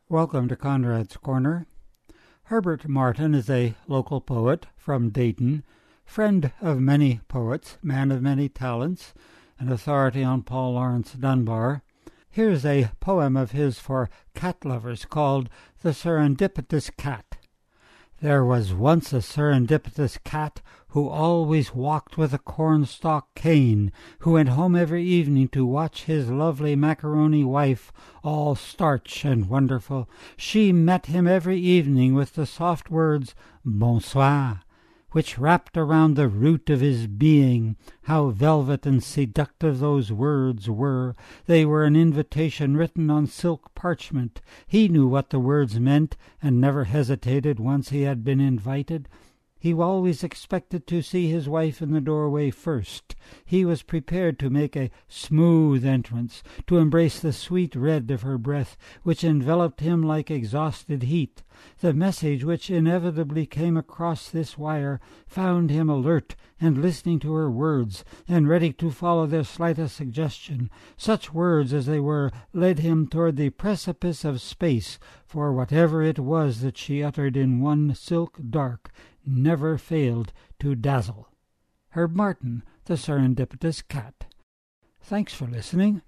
Welcome to Conrad's Corner. Herbert Martin is a local poet from Dayton, friend of many poets, man of many talents, and authority on Paul Laurence Dunbar. Here's a poem of his for cat lovers called The Serendipitous Cat. There was once a serendipitous cat who always walked with a cornstalk cane, who went home every evening to watch his lovely macaroni wife, all starch and wonderful. She met him every evening with the soft words, "Bonsoir," which wrapped around the root of his being. How velvet and seductive those words were! They were an invitation written on silk parchment. He knew what the words meant, and never hesitated once he had been invited. He always expected to see his wife in the doorway first. He was prepared to make a smooth entrance, to embrace the sweet red of her breath, which enveloped him like exhausted heat. The message which inevitably came across this wire found him alert and listening to her words, and ready to follow their slightest suggestion. Such words as they were led him toward the precipice of space, for whatever it was that she uttered in one silk dark never failed to dazzle. Herb Martin, The Serendipitous Cat. Thanks for listening.